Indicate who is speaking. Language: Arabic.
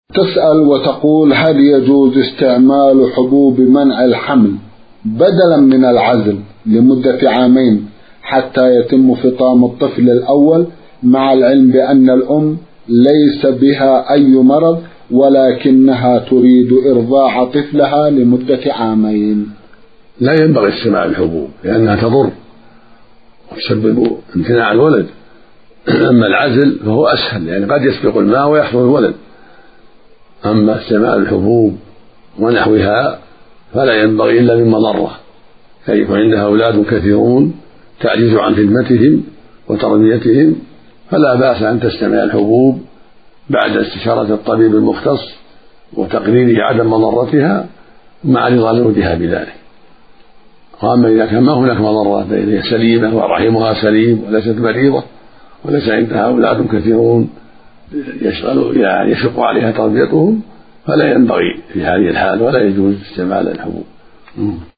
Speaker 1: تسأل وتقول: هل يجوز استعمال حبوب منع الحمل بدلا من العزل لمدة 2 عام حتى يتم فطام الطفل الأول، مع العلم بأن الأم ليس بها أي مرض ولكنها تريد إرضاع طفلها لمدة 2 عام؟
Speaker 2: لا ينبغي استعمال الحبوب لأنها تضر وتسبب امتناع الولد. أما العزل فهو أسهل، يعني قد يسبق الماء ويحصل الولد. أما استعمال الحبوب ونحوها فلا ينبغي إلا من مضرة، فيكون عندها أولاد كثيرون تعجز عن خدمتهم وتربيتهم، فلا بأس أن تستعمل الحبوب بعد استشارة الطبيب المختص وتقريره عدم مضرتها مع رضا زوجها بذلك. وأما إذا كان ما هناك مضرة، فهي سليمة ورحمها سليم وليست مريضة وليس عندها أولاد كثيرون يشق عليها تربيتهم، فلا ينبغي في هذه الحال ولا يجوز استعمال الحبوب.